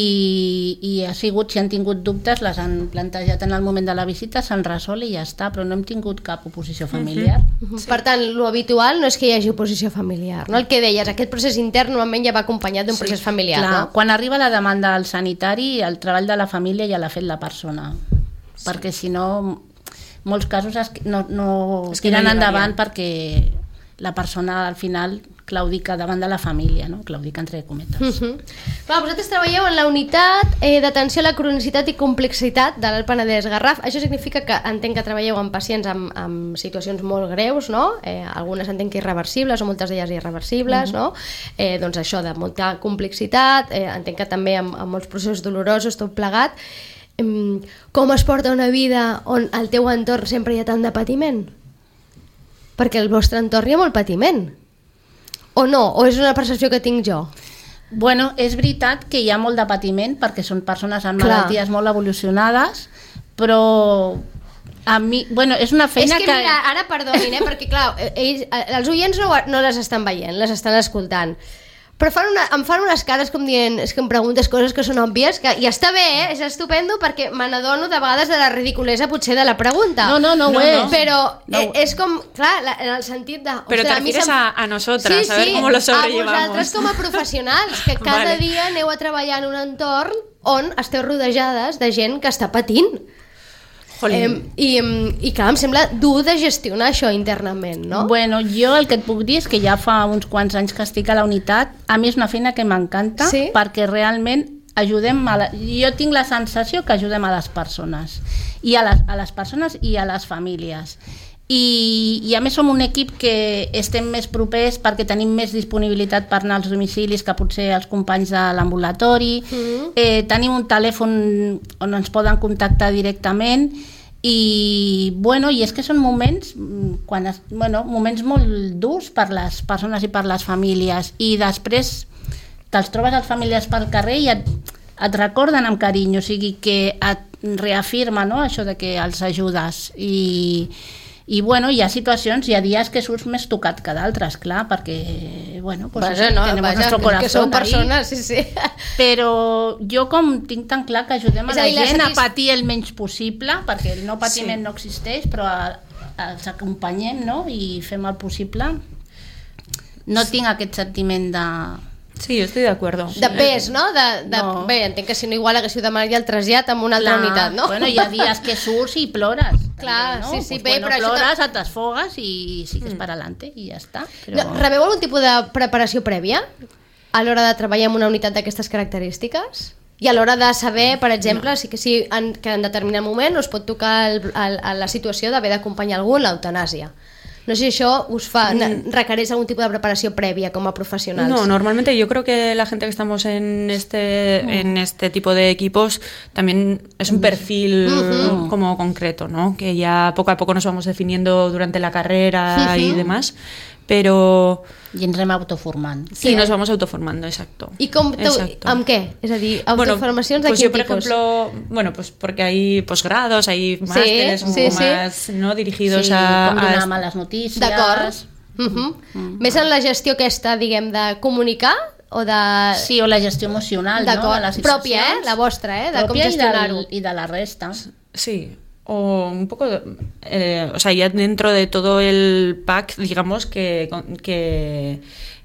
[SPEAKER 3] I, I ha sigut, si han tingut dubtes, les han plantejat en el moment de la visita, s'han resolt i ja està, però no hem tingut cap oposició familiar.
[SPEAKER 1] Uh-huh. Per tant, lo habitual no és que hi hagi oposició familiar, no? El que deies, aquest procés intern normalment ja va acompanyat d'un procés familiar,
[SPEAKER 3] Clar,
[SPEAKER 1] no?
[SPEAKER 3] quan arriba la demanda al sanitari, el treball de la família ja l'ha fet la persona. Sí. Perquè si no... molts casos es, no, no
[SPEAKER 2] És que
[SPEAKER 3] tiren
[SPEAKER 2] no
[SPEAKER 3] endavant
[SPEAKER 2] llegaria.
[SPEAKER 3] perquè la persona al final claudica davant de la família, no? Claudica entre cometes.
[SPEAKER 1] Uh -huh. Clar, vosaltres treballeu en la unitat eh, d'atenció a la cronicitat i complexitat de l'Alt Penedès Garraf. Això significa que entenc que treballeu amb pacients amb, amb situacions molt greus, no? Eh, algunes entenc que irreversibles o moltes d'elles irreversibles, uh -huh. no? Eh, doncs això, de molta complexitat, eh, entenc que també amb, amb molts processos dolorosos, tot plegat. Com es porta una vida on al teu entorn sempre hi ha tant de patiment? Perquè al vostre entorn hi ha molt patiment. O no? O és una percepció que tinc jo?
[SPEAKER 3] Bueno, és veritat que hi ha molt de patiment perquè són persones amb
[SPEAKER 1] Clar.
[SPEAKER 3] malalties molt evolucionades, però a mi, bueno, és una feina
[SPEAKER 1] és que,
[SPEAKER 3] que...
[SPEAKER 1] mira, ara perdonin, eh, perquè clar, ells, els oients no, no les estan veient, les estan escoltant. Però fan una, em fan unes cares com dient, és que em preguntes coses que són òbvies, que, i està bé, eh? És estupendo perquè me n'adono de vegades de la ridiculesa potser de la pregunta.
[SPEAKER 3] No, no, no, no ho és.
[SPEAKER 1] Però
[SPEAKER 3] no.
[SPEAKER 1] eh, és com, clar, la, en el sentit de...
[SPEAKER 2] Però te refieres a, a nosotras, sí, a ver sí, cómo lo sobrellevamos.
[SPEAKER 1] A vosaltres com a professionals, que cada vale. dia aneu a treballar en un entorn on esteu rodejades de gent que està patint. Eh, i, i clar, em sembla dur de gestionar això internament, no?
[SPEAKER 3] Bueno, jo el que et puc dir és que ja fa uns quants anys que estic a la unitat, a mi és una feina que m'encanta, sí? perquè realment ajudem a la... jo tinc la sensació que ajudem a les persones, i a les, a les persones i a les famílies. I, i a més som un equip que estem més propers perquè tenim més disponibilitat per anar als domicilis que potser els companys de l'ambulatori. Mm-hmm. eh, tenim un telèfon on ens poden contactar directament i, bueno, i és que són moments quan es, bueno, moments molt durs per les persones i per les famílies, i després te'ls trobes als famílies pel carrer i et, et recorden amb carinyo, o sigui que et reafirma, no?, això de que els ajudes. I I bueno, hi ha situacions, hi ha dies que surts més tocat que d'altres, clar, perquè, bueno, pues
[SPEAKER 1] vaja, no,
[SPEAKER 3] tenemos
[SPEAKER 1] vaja,
[SPEAKER 3] nuestro corazón
[SPEAKER 1] que som persones, sí, sí.
[SPEAKER 3] Però jo com tinc tan clar que ajudem a la
[SPEAKER 1] dir,
[SPEAKER 3] gent
[SPEAKER 1] satis...
[SPEAKER 3] a patir el menys possible, perquè el no patiment sí. no existeix, però a, a, els acompanyem, no?, i fem el possible. No sí. tinc aquest sentiment de...
[SPEAKER 2] Sí, jo estic d'acord.
[SPEAKER 1] De pes, no? De, de... No. Bé, entenc que si no igual haguéssiu demanat ja el trasllat amb una altra Clar. unitat, no?
[SPEAKER 3] Bueno, hi ha dies que surts i plores.
[SPEAKER 1] Clar,
[SPEAKER 3] també, no?
[SPEAKER 1] sí, sí,
[SPEAKER 3] pues
[SPEAKER 1] bé,
[SPEAKER 3] bueno,
[SPEAKER 1] però
[SPEAKER 3] plores,
[SPEAKER 1] això...
[SPEAKER 3] et desfogues i sigues mm. per adelante i ja està. Però...
[SPEAKER 1] No, rebeu algun tipus de preparació prèvia a l'hora de treballar en una unitat d'aquestes característiques? I a l'hora de saber, per exemple, no. sí que, sí, en, que en determinat moment us pot tocar el, el, el, la situació d'haver d'acompanyar algú en l'eutanàsia. No sé si això us fa, mm. requereix algún tipo de preparación previa como profesionales.
[SPEAKER 2] No, normalmente yo creo que la gente que estamos en este, mm. en este tipo de equipos también es un perfil mm-hmm. como concreto, ¿no? Que ya poco a poco nos vamos definiendo durante la carrera mm-hmm. y demás, pero...
[SPEAKER 3] I ens anem autoformant.
[SPEAKER 2] Sí, nos vamos autoformando, exacto.
[SPEAKER 1] ¿Y com amb què? És a dir, autoformacions
[SPEAKER 2] bueno,
[SPEAKER 1] de
[SPEAKER 2] pues
[SPEAKER 1] quin
[SPEAKER 2] yo, por
[SPEAKER 1] tipus?
[SPEAKER 2] ejemplo, bueno, pues porque hay posgrados, hay másteres
[SPEAKER 1] sí,
[SPEAKER 2] un
[SPEAKER 1] sí,
[SPEAKER 2] poco
[SPEAKER 1] sí.
[SPEAKER 2] más, ¿no?, dirigidos
[SPEAKER 3] sí,
[SPEAKER 2] a...
[SPEAKER 3] com donar
[SPEAKER 2] a...
[SPEAKER 3] males notícies.
[SPEAKER 1] D'acord. Uh-huh. Mm. Més en la gestió aquesta, diguem, de comunicar o de...
[SPEAKER 3] Sí, o la gestió emocional, no? De les
[SPEAKER 1] pròpia, eh? La vostra, eh? De com gestionar-ho.
[SPEAKER 3] I de la resta.
[SPEAKER 2] Sí. O un poco, eh, o sea, ya dentro de todo el pack, digamos, que, que,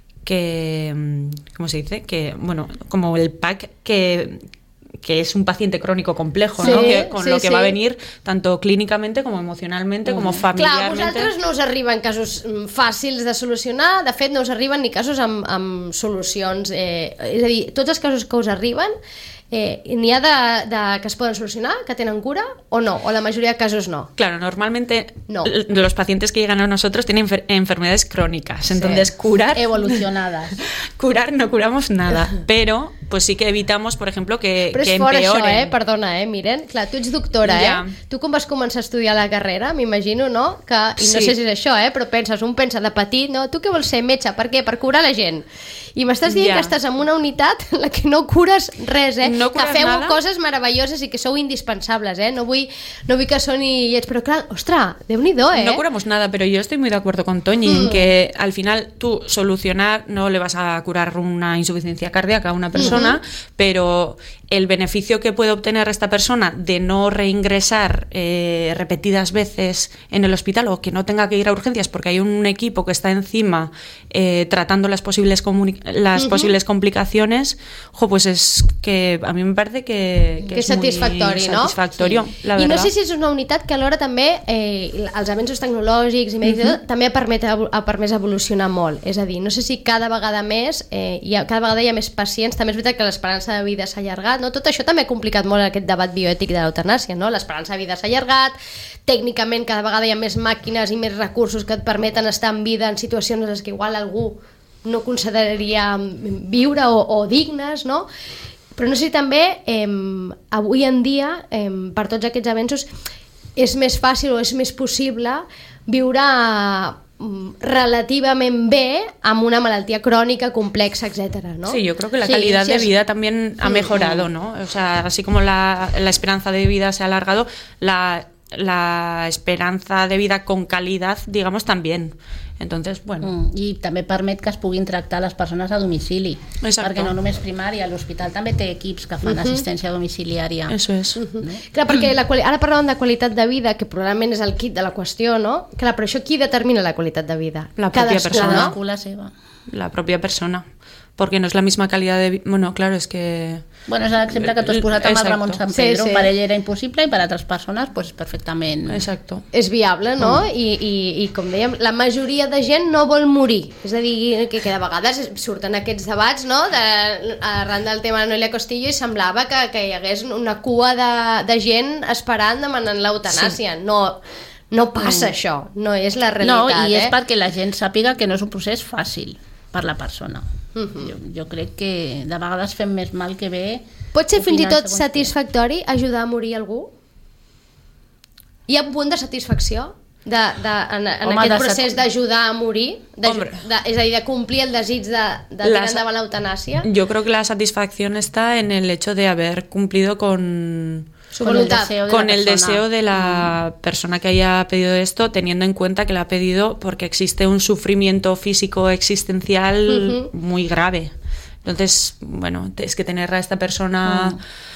[SPEAKER 2] que, ¿cómo se dice? Que, bueno, como el pack que, que es un paciente crónico complejo, sí, ¿no? Que, con sí, lo que sí. va a venir tanto clínicamente como emocionalmente, mm. como familiarmente.
[SPEAKER 1] Clar, a vosaltres no us arriben casos fàcils de solucionar, de fet no us arriben ni casos amb, amb solucions, eh, és a dir, tots els casos que us arriben, Eh, ¿Ni ha de, de que es pueden solucionar, que tienen cura o no? ¿O la mayoría de casos no?
[SPEAKER 2] Claro, normalmente no. los pacientes que llegan a nosotros tienen enfer- enfermedades crónicas, sí. entonces curar...
[SPEAKER 3] Evolucionadas.
[SPEAKER 2] Curar no curamos nada, pero pues sí que evitamos, por ejemplo, que,
[SPEAKER 1] però
[SPEAKER 2] que
[SPEAKER 1] empeoren. Però és fort
[SPEAKER 2] això,
[SPEAKER 1] eh? Perdona, eh? Miren, clar, tu ets doctora, ja. eh? Tu com vas començar a estudiar la carrera, m'imagino, no? Que, i no sí. sé si és això, eh? Però penses, un pensa de petit, no? Tu què vols ser, metge? Per què? Per curar la gent. I m'estàs dient ja. que estàs en una unitat en la que no cures res, eh?
[SPEAKER 2] No
[SPEAKER 1] que feu nada. Coses meravelloses i que sou indispensables, eh? No vull, no vull que soni llets, però clar, ostres, Déu-n'hi-do, eh?
[SPEAKER 2] No curamos nada, pero yo estoy muy de acuerdo con Toñi mm. en que al final tú solucionar, no le vas a curar una insuficiencia cardíaca a una persona, mm-hmm. pero el beneficio que puede obtener esta persona de no reingresar eh, repetidas veces en el hospital o que no tenga que ir a urgencias porque hay un equipo que está encima eh, tratando las posibles comuni- las uh-huh. posibles complicaciones, jo, pues es que a mí me parece que, que,
[SPEAKER 1] que
[SPEAKER 2] és
[SPEAKER 1] satisfactori,
[SPEAKER 2] muy satisfactorio,
[SPEAKER 1] sí.
[SPEAKER 2] la
[SPEAKER 1] I
[SPEAKER 2] verdad.
[SPEAKER 1] no sé si és una unitat que alhora també eh, els avenços tecnològics i mèdics uh-huh. també ha, permet, ha permès evolucionar molt, és a dir, no sé si cada vegada més eh, hi ha, cada vegada hi ha més pacients, també és veritat que l'esperança de vida s'ha allargat, no? Tot això també ha complicat molt aquest debat bioètic de l'eutanàsia, no? L'esperança de vida s'ha allargat, tècnicament cada vegada hi ha més màquines i més recursos que et permeten estar en vida en situacions en les que igual algú no consideraria viure o, o dignes, no? Però no sé si també eh, avui en dia, eh, per tots aquests avenços, és més fàcil o és més possible viure relativamente bé amb una malaltia crónica complexa, etcétera, ¿no?
[SPEAKER 2] Sí, yo creo que la sí, calidad sí, de vida también ha mejorado, ¿no? O sea, así como la, la esperanza de vida se ha alargado, la la esperanza de vida con calidad, digamos, también. Entonces, bueno.
[SPEAKER 3] Mm, I també permet que es puguin tractar les persones a domicili.
[SPEAKER 2] Exacto.
[SPEAKER 3] Perquè no només primària, l'hospital també té equips que fan uh-huh. assistència domiciliària.
[SPEAKER 2] Eso es.
[SPEAKER 1] Uh-huh. No? Clar, perquè la quali... ara parlàvem de qualitat de vida, que probablement és el kit de la qüestió, no? Clar, però això qui determina la qualitat de vida?
[SPEAKER 2] La pròpia
[SPEAKER 1] Cadascú,
[SPEAKER 2] persona.
[SPEAKER 1] no?
[SPEAKER 3] Cadascú la seva.
[SPEAKER 2] La propia persona. Porque no es la misma calidad de vida. Bueno, claro, es que...
[SPEAKER 3] Bueno, és l'exemple que tu has posat amb el Ramon Sant Pedro.
[SPEAKER 1] Sí, sí.
[SPEAKER 3] Per ell era impossible i per altres persones pues, perfectament...
[SPEAKER 2] Exacto.
[SPEAKER 1] És viable, no? Mm. I, i, I com dèiem, la majoria de gent no vol morir. És a dir, que, que de vegades surten aquests debats, no? De, arran del tema de Noelia Castillo, i semblava que, que hi hagués una cua de, de gent esperant demanant l'eutanàsia. Sí. No... No passa mm. això, no és la realitat.
[SPEAKER 3] No, i és
[SPEAKER 1] eh?
[SPEAKER 3] perquè la gent sàpiga que no és un procés fàcil per la persona.
[SPEAKER 1] Uh-huh.
[SPEAKER 3] Jo, jo crec que de vegades fem més mal que bé.
[SPEAKER 1] Pot ser fins i tot satisfactori ajudar a morir algú? Hi ha un punt de satisfacció de, de, en, en
[SPEAKER 3] Home,
[SPEAKER 1] aquest
[SPEAKER 3] de
[SPEAKER 1] procés
[SPEAKER 3] sat...
[SPEAKER 1] d'ajudar a morir? De, de, és a dir, de complir el desig de, de tirar endavant l'eutanàsia?
[SPEAKER 2] Yo creo que la satisfacción está en el hecho de haber cumplido con...
[SPEAKER 1] Su voluntad.
[SPEAKER 3] Con el deseo de
[SPEAKER 2] con
[SPEAKER 3] la
[SPEAKER 2] el
[SPEAKER 3] persona,
[SPEAKER 2] deseo de la persona que haya pedido esto, teniendo en cuenta que lo ha pedido porque existe un sufrimiento físico existencial uh-huh. muy grave. Entonces, bueno, es que tener a esta persona uh-huh.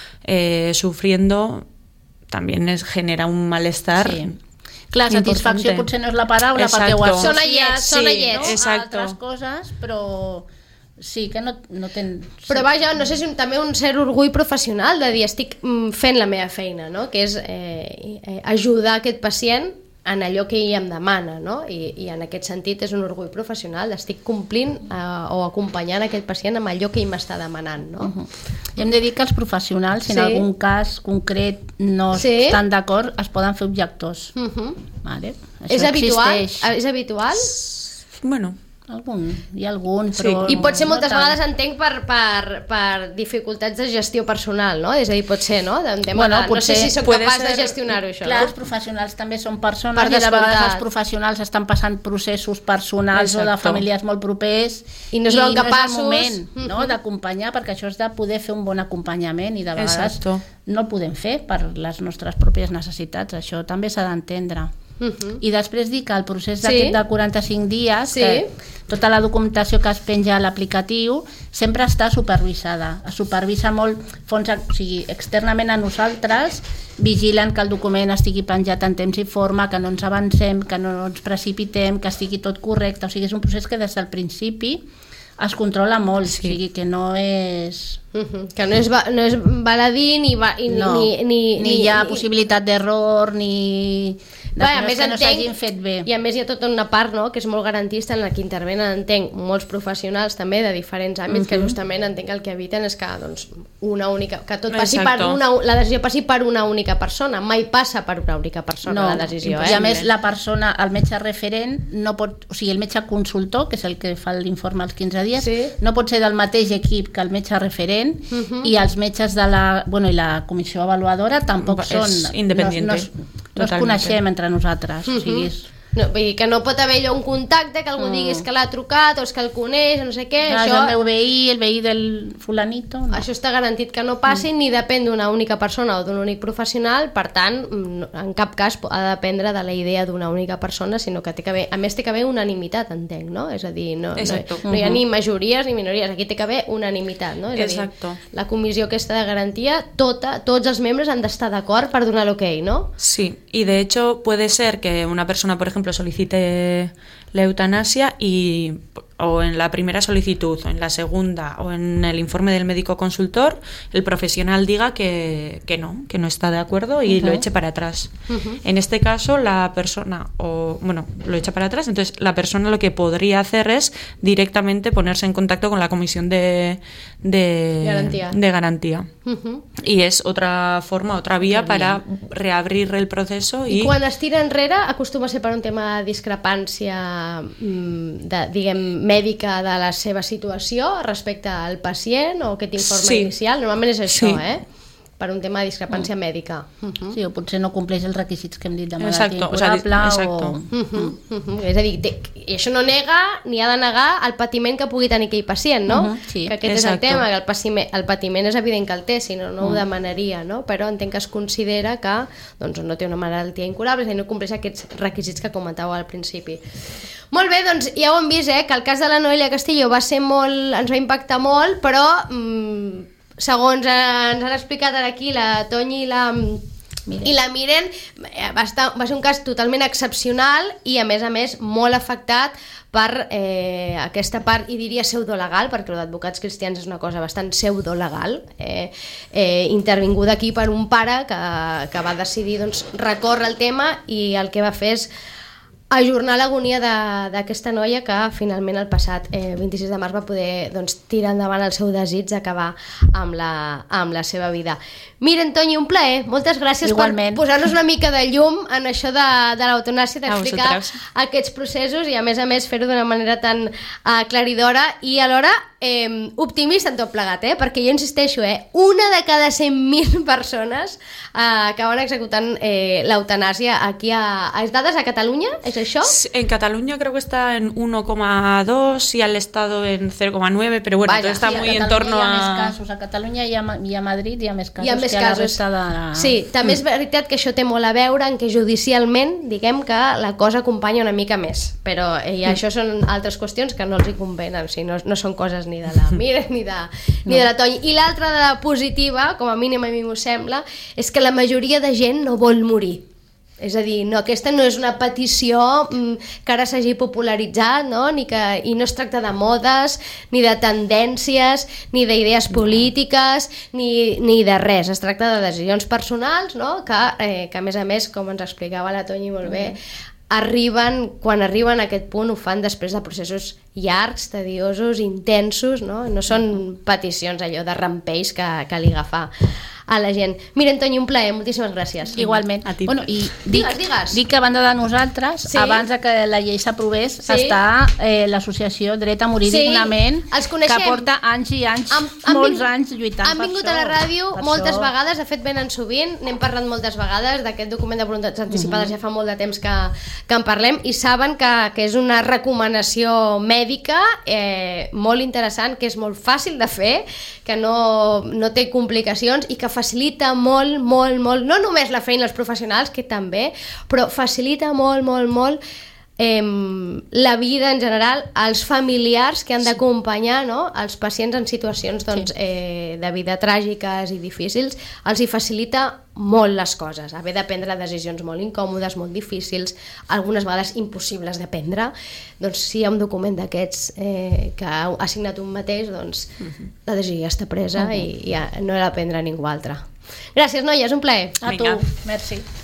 [SPEAKER 2] eh, sufriendo también es, genera un malestar.
[SPEAKER 3] Sí. Clar, satisfacció
[SPEAKER 2] importante.
[SPEAKER 3] Potser no és la paraula,
[SPEAKER 2] Exacto.
[SPEAKER 3] perquè ho has
[SPEAKER 1] Són allets,
[SPEAKER 3] sí,
[SPEAKER 1] són allets.
[SPEAKER 3] no?
[SPEAKER 2] Exacto.
[SPEAKER 3] Altres coses, però sí que no, no tens...
[SPEAKER 1] Però vaja, no sé si un, també un cert orgull professional de dir estic mm, fent la meva feina, no? Que és eh, eh, ajudar aquest pacient en allò que ell em demana, no? I, i en aquest sentit és un orgull professional d'estic complint eh, o acompanyant aquest pacient amb allò que ell m'està demanant, no?
[SPEAKER 3] Uh-huh. I hem de dir que els professionals, si sí. en algun cas concret no
[SPEAKER 1] sí.
[SPEAKER 3] estan d'acord, es poden fer objectors.
[SPEAKER 1] Uh-huh.
[SPEAKER 3] Vale? Això
[SPEAKER 1] És habitual?
[SPEAKER 3] existeix.
[SPEAKER 1] És habitual?
[SPEAKER 2] Bueno...
[SPEAKER 3] Algun, hi ha algun, però...
[SPEAKER 1] Sí. I potser moltes
[SPEAKER 3] no
[SPEAKER 1] vegades entenc per, per, per dificultats de gestió personal, no? És a dir, pot ser, no? De, de, bueno, no sé si sóc capaç ser... de gestionar-ho, això.
[SPEAKER 3] Clar,
[SPEAKER 1] no?
[SPEAKER 3] els professionals també són persones
[SPEAKER 1] Per
[SPEAKER 3] i de vegades
[SPEAKER 1] descomptat.
[SPEAKER 3] els professionals estan passant processos personals Exacto. o de famílies molt propers
[SPEAKER 1] i no es veuen
[SPEAKER 3] i
[SPEAKER 1] capaços
[SPEAKER 3] no és el moment mm-hmm. no, d'acompanyar, perquè això és de poder fer un bon acompanyament i de vegades
[SPEAKER 2] Exacto.
[SPEAKER 3] no el podem fer per les nostres pròpies necessitats, això també s'ha d'entendre. Uh-huh. I després dir que el procés d'aquest sí. de quaranta-cinc dies, sí. que tota la documentació que es penja a l'aplicatiu sempre està supervisada, es supervisa molt fons, o sigui, externament a nosaltres, vigilen que el document estigui penjat en temps i forma, que no ens avancem, que no ens precipitem, que estigui tot correcte, o sigui, és un procés que des del principi es controla molt, sí. o sigui, que no és...
[SPEAKER 1] Uh-huh. Que no és, va, no és baladí ni, va, i,
[SPEAKER 3] no.
[SPEAKER 1] ni, ni,
[SPEAKER 3] ni, ni hi ha ni... possibilitat d'error, ni...
[SPEAKER 1] Va, a més
[SPEAKER 3] que no
[SPEAKER 1] entenc,
[SPEAKER 3] s'hagin fet bé.
[SPEAKER 1] I a més hi ha tota una part, no?, que és molt garantista, en la que intervenen, entenc, molts professionals també de diferents àmbits, uh-huh. que justament entenc que el que eviten és que, doncs, una única, que tot passi
[SPEAKER 2] Exacto.
[SPEAKER 1] per una, la decisió passi per una única persona, mai passa per una única persona
[SPEAKER 3] no,
[SPEAKER 1] la decisió.
[SPEAKER 3] I
[SPEAKER 1] eh?
[SPEAKER 3] a més la persona, el metge referent no pot, o sigui, el metge consultor, que és el que fa l'informe als quinze dies, sí. no pot ser del mateix equip que el metge referent uh-huh. i els metges de la, bueno, i la comissió avaluadora tampoc
[SPEAKER 2] és
[SPEAKER 3] són
[SPEAKER 2] independiente.
[SPEAKER 3] No, no, no es coneixem entre nosaltres, uh-huh. o sigui, és...
[SPEAKER 1] No, vull dir que no pot haver allò un contacte que algú mm. diguis que l'ha trucat o és que el coneix, no sé què.
[SPEAKER 3] Ah,
[SPEAKER 1] això...
[SPEAKER 3] el meu veí, el veí del fulanito... No.
[SPEAKER 1] Això està garantit que no passi, mm. ni depèn d'una única persona o d'un únic professional, per tant, en cap cas ha de dependre de la idea d'una única persona, sinó que té que haver, a més té que haver unanimitat, entenc, no? És a dir, no, no, no hi ha ni majories ni minories, aquí té que haver unanimitat, no? És
[SPEAKER 2] Exacto.
[SPEAKER 1] a dir, la comissió aquesta de garantia, tota, tots els membres han d'estar d'acord per donar l'ok, ¿no?
[SPEAKER 2] Sí, y de hecho puede ser que una persona, por ejemplo, solicite la eutanasia y o en la primera solicitud o en la segunda o en el informe del médico consultor el profesional diga que, que no, que no está de acuerdo y uh-huh. lo eche para atrás. Uh-huh. En este caso la persona, o bueno, lo echa para atrás, entonces la persona lo que podría hacer es directamente ponerse en contacto con la comisión de, de
[SPEAKER 1] garantía.
[SPEAKER 2] De garantía.
[SPEAKER 1] Uh-huh.
[SPEAKER 2] Y es otra forma, otra vía otra para vía. reabrir el proceso. I,
[SPEAKER 1] I quan es tira enrere acostuma a ser per un tema de discrepància de, diguem, mèdica de la seva situació respecte al pacient o aquest informe sí. inicial, normalment és això, sí. eh? per un tema de discrepància mm. mèdica. Uh-huh.
[SPEAKER 3] Sí, o potser no compleix els requisits que hem dit de malaltia
[SPEAKER 2] exacto,
[SPEAKER 3] incurable.
[SPEAKER 2] O sea, exacto.
[SPEAKER 3] O...
[SPEAKER 1] Uh-huh, uh-huh. És a dir, té, i això no nega ni ha de negar el patiment que pugui tenir aquell pacient, no?
[SPEAKER 3] Uh-huh, sí.
[SPEAKER 1] Que aquest
[SPEAKER 2] exacto.
[SPEAKER 1] és el tema, que el patiment, el patiment és evident que el té, si no, no uh-huh. ho demanaria, no? Però entenc que es considera que doncs, no té una malaltia incurable, és a dir, no compleix aquests requisits que comentàveu al principi. Molt bé, doncs ja ho hem vist, eh, que el cas de la Noelia Castillo va ser molt, ens va impactar molt, però mmm, segons ens han explicat ara aquí la Toñi i la, i la Miren, va, estar, va ser un cas totalment excepcional i a més a més molt afectat per eh, aquesta part, i diria pseudolegal, perquè el d'advocats cristians és una cosa bastant pseudolegal, eh, eh, intervinguda aquí per un pare que, que va decidir doncs, recórrer el tema i el que va fer és ajornar l'agonia d'aquesta noia que finalment el passat eh, vint-i-sis de març va poder doncs, tirar endavant el seu desig d'acabar amb, la, amb la seva vida. Miren, Toñi, un plaer. Moltes gràcies Igualment. Per posar-nos una mica de llum en això de, de l'eutanàsia, d'explicar aquests processos i a més a més fer-ho d'una manera tan aclaridora i alhora eh, optimista en tot plegat, eh? Perquè jo insisteixo, eh, una de cada cent mil persones eh, acaben executant eh, l'eutanàsia aquí a, a dades a Catalunya, és això?
[SPEAKER 2] En Cataluña creo que está en uno coma dos y al Estado en cero coma nueve, pero bueno,
[SPEAKER 1] Vaya,
[SPEAKER 2] todo está
[SPEAKER 3] sí,
[SPEAKER 2] muy
[SPEAKER 3] a
[SPEAKER 2] en torno
[SPEAKER 3] hi ha
[SPEAKER 2] a...
[SPEAKER 3] més casos. A Catalunya i a, i a Madrid hi ha més casos
[SPEAKER 1] hi ha més
[SPEAKER 3] que
[SPEAKER 1] casos.
[SPEAKER 3] a la resta de... La...
[SPEAKER 1] Sí, també és veritat que això té molt a veure en què judicialment, diguem que la cosa acompanya una mica més, però eh, ja això són altres qüestions que no els hi convenen, o sigui, no, no són coses ni de la Mira ni de, ni no. de la Toñi. I l'altra de la positiva, com a mínim a mi m'ho sembla, és que la majoria de gent no vol morir. És a dir, no, aquesta no és una petició mm, que ara s'hagi popularitzat, no? Ni que, i no es tracta de modes, ni de tendències, ni d'idees polítiques, ni, ni de res. Es tracta de decisions personals, no? que, eh, que a més a més, com ens explicava la Toñi molt bé, arriben, quan arriben a aquest punt ho fan després de processos llargs, tediosos, intensos, no? No són peticions allò de rampells que, que li agafa a la gent. Miren, Toñi, un plaer, moltíssimes gràcies.
[SPEAKER 3] Igualment.
[SPEAKER 2] A ti.
[SPEAKER 3] Bueno, i dic,
[SPEAKER 1] digues, digues.
[SPEAKER 3] dic que a banda de nosaltres,
[SPEAKER 1] sí.
[SPEAKER 3] abans de que la llei s'aprovés, sí. està eh, l'associació Dret a Morir
[SPEAKER 1] sí.
[SPEAKER 3] Dignament,
[SPEAKER 1] que
[SPEAKER 3] porta anys i anys,
[SPEAKER 1] han, han
[SPEAKER 3] molts
[SPEAKER 1] vingut,
[SPEAKER 3] anys lluitant
[SPEAKER 1] han
[SPEAKER 3] per
[SPEAKER 1] vingut
[SPEAKER 3] això.
[SPEAKER 1] a la ràdio
[SPEAKER 3] per
[SPEAKER 1] moltes
[SPEAKER 3] això.
[SPEAKER 1] vegades, de fet venen sovint, n'hem parlat moltes vegades d'aquest document de voluntats anticipades, mm-hmm. ja fa molt de temps que, que en parlem, i saben que, que és una recomanació mèdica eh, molt interessant, que és molt fàcil de fer, que no, no té complicacions i que facilita molt, molt, molt, no només la feina als professionals, que també, però facilita molt, molt, molt eh, la vida en general als familiars que han d'acompanyar, no? Els pacients en situacions doncs, sí. eh, de vida tràgiques i difícils, els hi facilita molt les coses, haver de prendre decisions molt incòmodes, molt difícils, algunes vegades impossibles de prendre, doncs si hi ha un document d'aquests eh, que ha signat un mateix, doncs uh-huh. la decisió ja està presa uh-huh. i ja no l'ha de prendre ningú altre. Gràcies, noies, un plaer.
[SPEAKER 3] A tu, merci.